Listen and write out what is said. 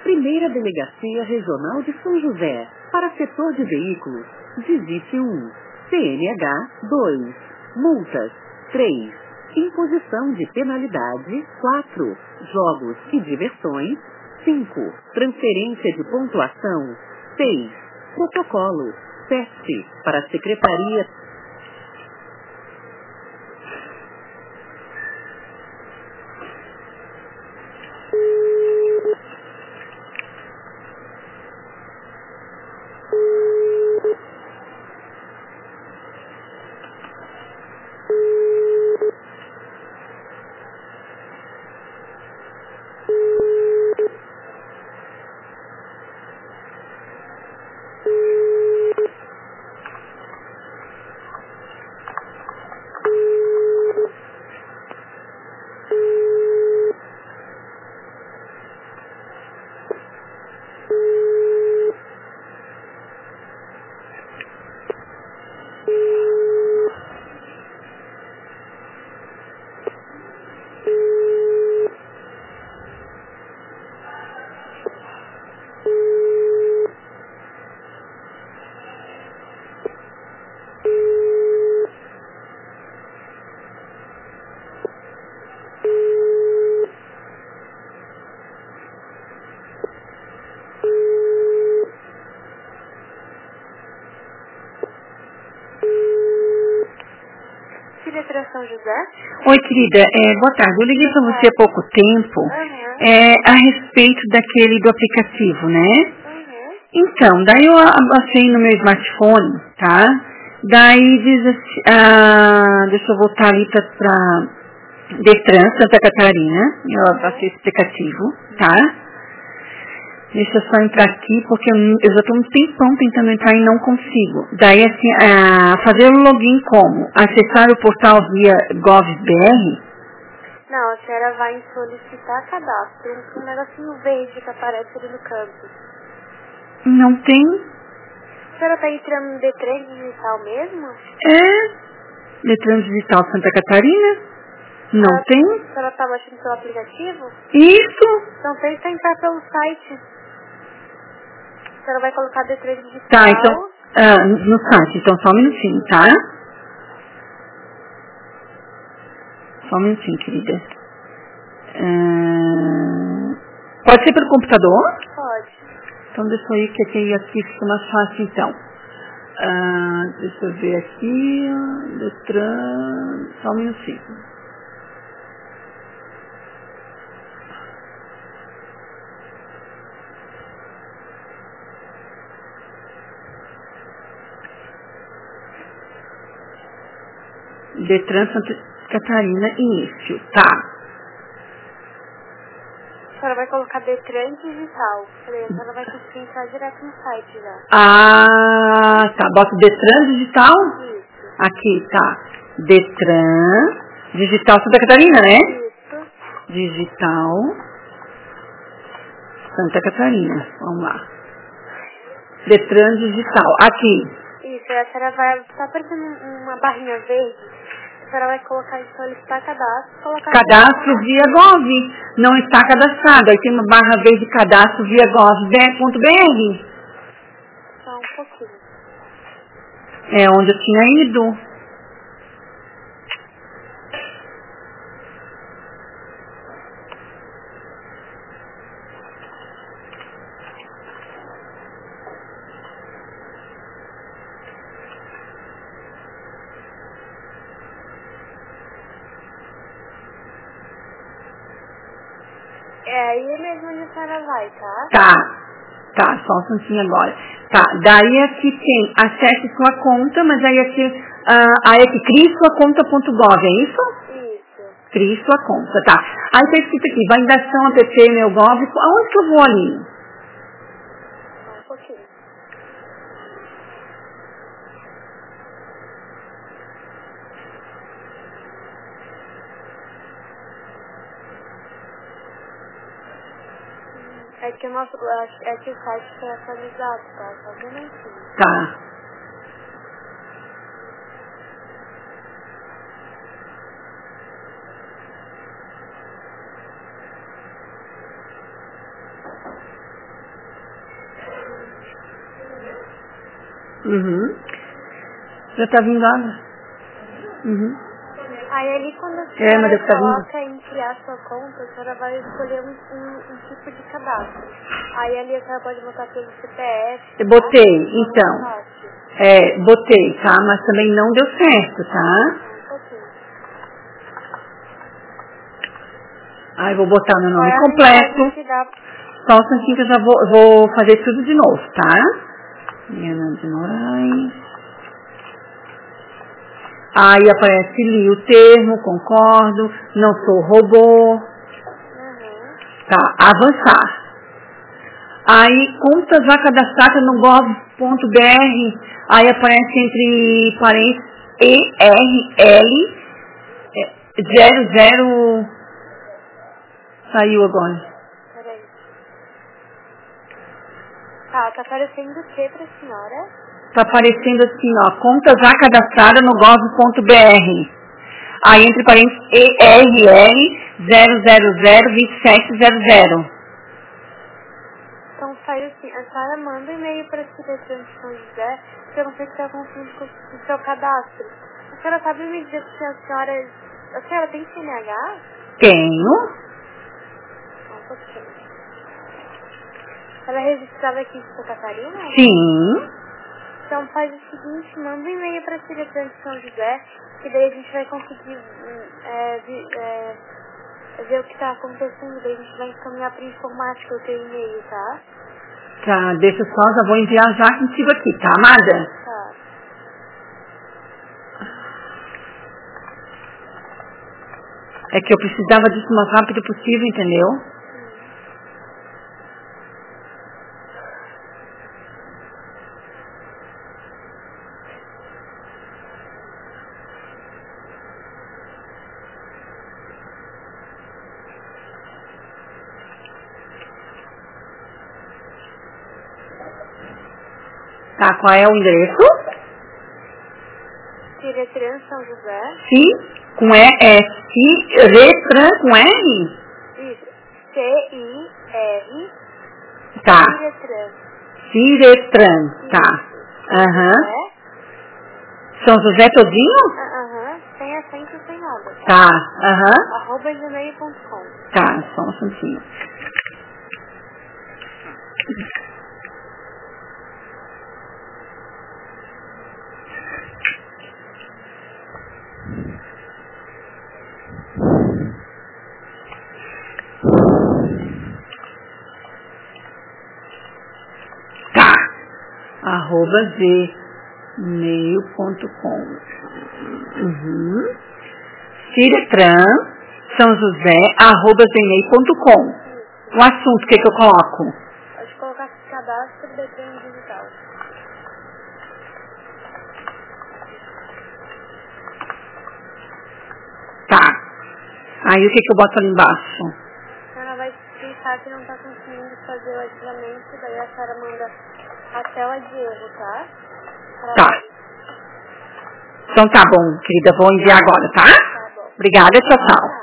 Primeira Delegacia Regional de São José. Para setor de veículos, digite 1. CNH 2. Multas 3. Imposição de penalidade 4. Jogos e diversões 5. Transferência de pontuação 6. Protocolo 7. Para a Secretaria. São José? Oi, querida. Boa tarde. Eu liguei para você há pouco tempo a respeito daquele do aplicativo, né? Então, daí eu achei no meu smartphone, tá? Daí diz assim, deixa eu voltar ali para Detran, Santa Catarina. Eu achei esse aplicativo, tá? Deixa eu só entrar aqui, porque eu já estou um tempão tentando entrar e não consigo. Daí, assim, fazer o login como? Acessar o portal via GovBR? Não, a senhora vai em solicitar cadastro. Um negocinho verde que aparece ali no canto. Não tem? A senhora está entrando no Detran Digital mesmo? Detran Digital Santa Catarina? Não tem? A senhora está baixando pelo aplicativo? Isso! Então tenta entrar pelo site. A senhora vai colocar Detran Digital. Tá, então, no site. Então, só um minutinho, tá? Só um minutinho, querida. Pode ser pelo computador? Pode. Então, deixa eu ir, que aqui fica mais fácil, então. Deixa eu ver aqui. Detran. Só um minutinho. Detran Santa Catarina, início, tá. A senhora vai colocar Detran Digital. A senhora vai conseguir entrar direto no site já. Tá. Bota Detran Digital? Isso. Aqui, tá. Detran Digital Santa Catarina, né? Isso. Digital Santa Catarina. Vamos lá. Detran Digital. Aqui. Isso, a senhora vai... Tá aparecendo uma barrinha verde. A senhora vai colocar em solicitar cadastro. Cadastro via Gov. Não está cadastrado. Aí tem uma barra verde cadastro via gov.br. Só um pouquinho. É onde eu tinha ido. É aí mesmo onde a senhora vai, tá? Tá, só um instantinho agora. Tá, daí aqui tem acesse sua conta, mas aí aqui, crie sua conta.gov, é isso? Isso. Crie sua conta, tá. Aí tá escrito aqui, validação app, meu gov, aonde que eu vou ali? Só um pouquinho. É que o nosso, é que o site foi atualizado, tá? Só um momentinho. Tá. Já tá vindo água. Aí ali quando a senhora mas coloca em criar sua conta, a senhora vai escolher um tipo de cadastro. Aí ali a senhora pode botar pelo CPF. Eu botei, então. Botei, tá? Mas também não deu certo, tá? Aí vou botar meu nome completo. Só um instantinho que eu já vou fazer tudo de novo, tá? Diana de Moraes. Aí aparece ali o termo, concordo, não sou robô. Tá, avançar. Aí, conta já cadastrada no gov.br, aí aparece entre parênteses ERL 00. Saiu agora. Peraí. Tá aparecendo o que pra senhora? Tá aparecendo assim, ó, conta já cadastrada no gov.br. Aí entre parênteses ERL 0002700. Então saiu assim, a senhora manda um e-mail para a Secretaria de São José, porque eu não sei se está confuso com o seu cadastro. A senhora sabe me dizer se a senhora tem CNH? Tenho. Um pouquinho. Ela é registrada aqui em Santa Catarina? Sim. Então faz o seguinte, manda um e-mail para a Secretaria de São José, que daí a gente vai conseguir ver o que está acontecendo, daí a gente vai encaminhar para informática o teu e-mail, tá? Tá, deixa só, já vou enviar já contigo aqui, tá, amada? Tá. É que eu precisava disso o mais rápido possível, entendeu? Tá, qual é o endereço? Ciretran São José. Sim, com Ciretran com R? Isso. C-I-R. Tá. Ciretran. Ciretran, tá. Aham. São José todinho? Sem acento, sem nada. Tá, @gmail.com. Tá, só um instantinho. @gmail.com. Ciretran São José @gmail.com. O assunto, o que eu coloco? Pode colocar cadastro de treino digital. Tá. Aí o que eu boto ali embaixo? A senhora vai pensar que não está conseguindo fazer o adicionamento, daí a senhora manda a tela de erro, tá? Tá. Então tá bom, querida, vou enviar agora, tá? Tá bom. Obrigada, tchau, tchau.